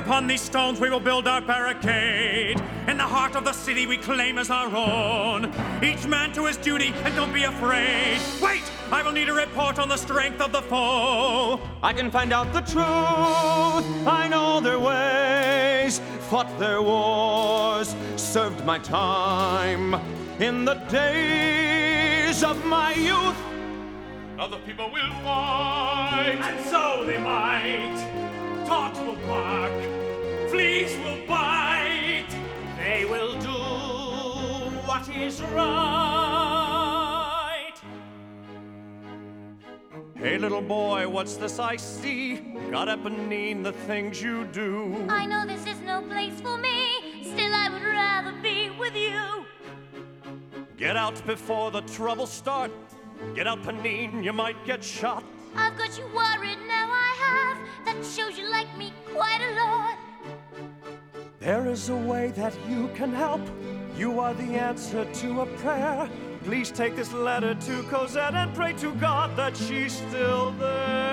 upon these stones we will build our barricade. In the heart of the city we claim as our own. Each man to his duty, and don't be afraid. Wait! I will need a report on the strength of the foe. I can find out the truth. I know their ways, fought their wars, served my time in the days of my youth. Other people will fight, and so they might. Dogs will bark, fleas will bite. They will do what is right. Hey, little boy, what's this I see? Got Eponine, the things you do. I know this is no place for me. Still, I would rather be with you. Get out before the trouble starts. Get out, Eponine, you might get shot. I've got you worried, now I have. That shows you like me quite a lot. There is a way that you can help. You are the answer to a prayer. Please take this letter to Cosette and pray to God that she's still there.